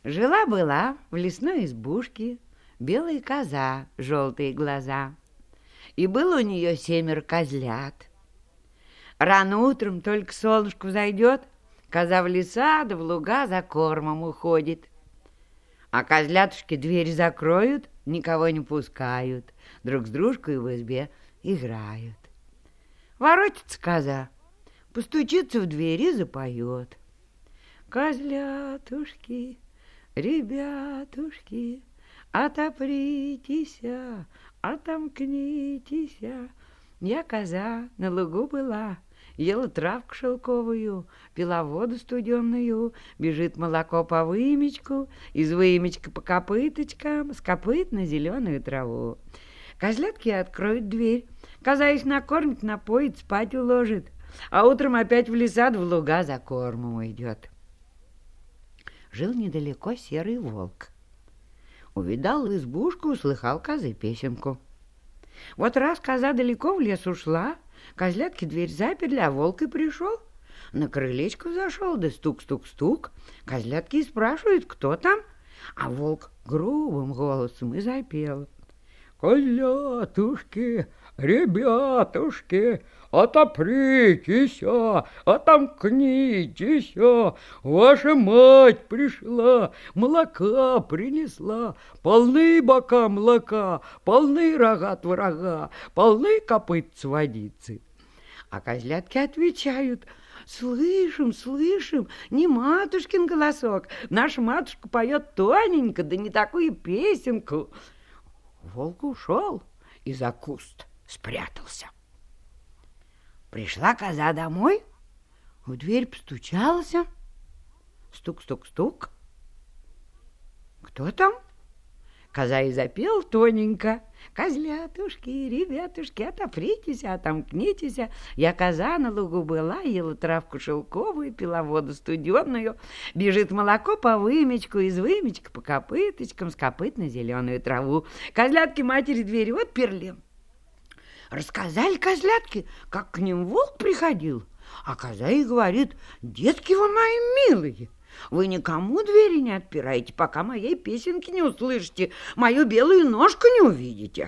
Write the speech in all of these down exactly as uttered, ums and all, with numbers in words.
Жила-была в лесной избушке белая коза, желтые глаза, и было у нее семеро козлят. Рано утром только солнышко взойдет, коза в леса да в луга за кормом уходит. А козлятушки дверь закроют, никого не пускают, друг с дружкой в избе играют. Воротится коза, постучится в дверь и запоет. Козлятушки, ребятушки, отопритесь, отомкнитесь. Я коза на лугу была, ела травку шелковую, пила воду студенную, бежит молоко по вымечку, из вымечка по копыточкам, с копыт на зеленую траву. Козлятки откроют дверь, коза их накормит, напоит, спать уложит, а утром опять в леса да в луга за кормом уйдет. Жил недалеко серый волк. Увидал избушку, услыхал козы песенку. Вот раз коза далеко в лес ушла, козлятки дверь заперли, а волк и пришел. На крылечко зашел, да стук-стук-стук. Козлятки и спрашивают, кто там, а волк грубым голосом и запел. Козлятушки, ребятушки, отопритесь, отомкнитесь, ваша мать пришла, молока принесла, полны бока молока, полны рога творога, полны копытца водицы. А козлятки отвечают: слышим, слышим, не матушкин голосок, наша матушка поет тоненько, да не такую песенку. Волк ушел и за куст спрятался. Пришла коза домой, в дверь постучался. Стук-стук-стук. Кто там? Коза и запел тоненько. Козлятушки, ребятушки, отопритесь, отомкнитесь. Я коза на лугу была, ела травку шелковую, пила воду студенную. Бежит молоко по вымечку, из вымечка по копыточкам, с копыт на зеленую траву. Козлятки матери двери отперли. Рассказали козлятки, как к ним волк приходил. А коза и говорит: детки вы мои милые, вы никому двери не отпираете, пока моей песенки не услышите, мою белую ножку не увидите.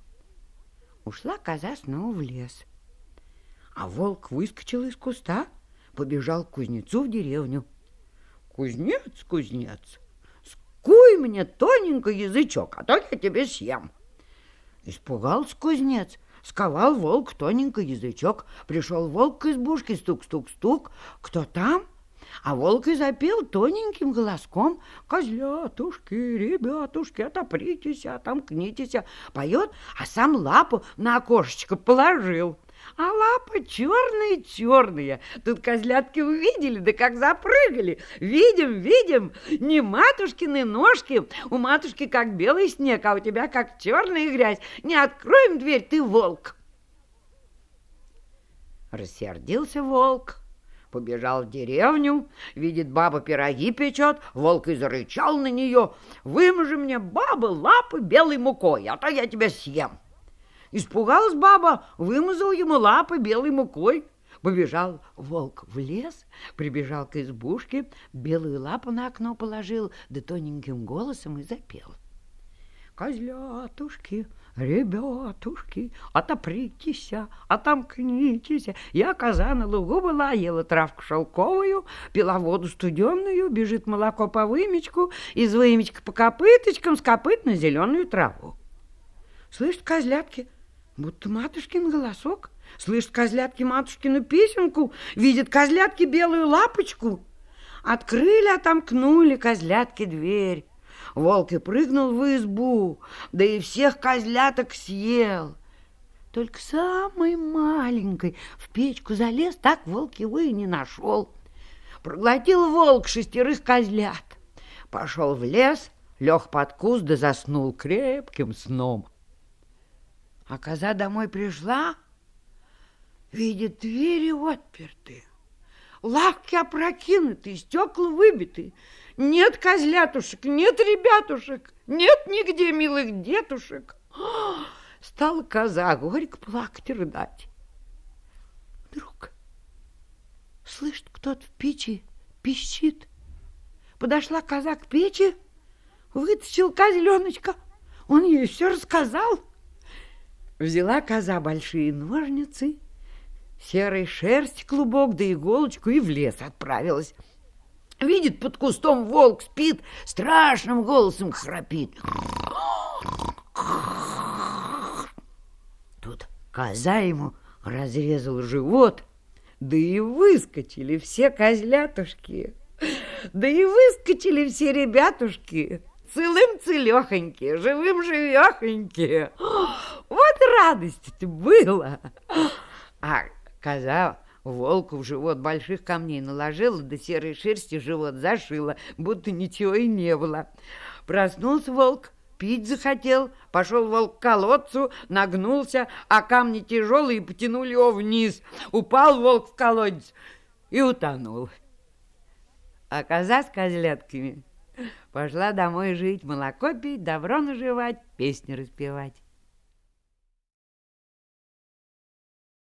Ушла коза снова в лес. А волк выскочил из куста, побежал к кузнецу в деревню. Кузнец, кузнец, скуй мне тоненько язычок, а то я тебе съем. Испугался кузнец, сковал волк тоненько язычок. Пришел волк к избушке, стук-стук-стук. Кто там? А волк и запел тоненьким голоском: козлятушки, ребятушки, отопритесь, отомкнитесь. Поет, а сам лапу на окошечко положил. А лапа черная-черная. Тут козлятки увидели, да как запрыгали. Видим, видим, не матушкины ножки. У матушки как белый снег, а у тебя как черная грязь. Не откроем дверь, ты волк. Рассердился волк, побежал в деревню, видит, баба пироги печет, волк и зарычал на нее: вымажи мне, баба, лапы белой мукой, а то я тебя съем. Испугалась баба, вымазал ему лапы белой мукой. Побежал волк в лес, прибежал к избушке, белую лапу на окно положил, да тоненьким голосом и запел: козлятушки, ребятушки, отопритесь, отомкнитесь. Я коза на лугу была, ела травку шелковую, пила воду студенную, бежит молоко по вымечку, из вымечка по копыточкам, с копыт на зеленую траву. Слышат козлятки, будто матушкин голосок, слышат козлятки матушкину песенку, видят козлятки белую лапочку. Открыли, отомкнули козлятки дверь. Волк и прыгнул в избу, да и всех козляток съел. Только самый маленький в печку залез, так волк его и не нашел. Проглотил волк шестерых козлят, пошел в лес, лег под куст да заснул крепким сном. А коза домой пришла, видит, двери отперты, лавки опрокинуты, стекла выбиты. Нет козлятушек, нет ребятушек, нет нигде милых детушек. Стала коза горько плакать и рыдать. Вдруг слышит, кто-то в печи пищит. Подошла коза к печи, вытащил козленочка. Он ей все рассказал. Взяла коза большие ножницы, серой шерсти клубок да иголочку и в лес отправилась. Видит, под кустом волк спит, страшным голосом храпит. Тут коза ему разрезала живот, да и выскочили все козлятушки, да и выскочили все ребятушки, целым-целехоньки, живым-живехоньки. Вот радость-то было. А коза волку в живот больших камней наложила, да серой шерсти живот зашила, будто ничего и не было. Проснулся волк, пить захотел, пошел волк к колодцу, нагнулся, а камни тяжелые потянули его вниз. Упал волк в колодец и утонул. А коза с козлятками пошла домой жить, молоко пить, добро наживать, песни распевать.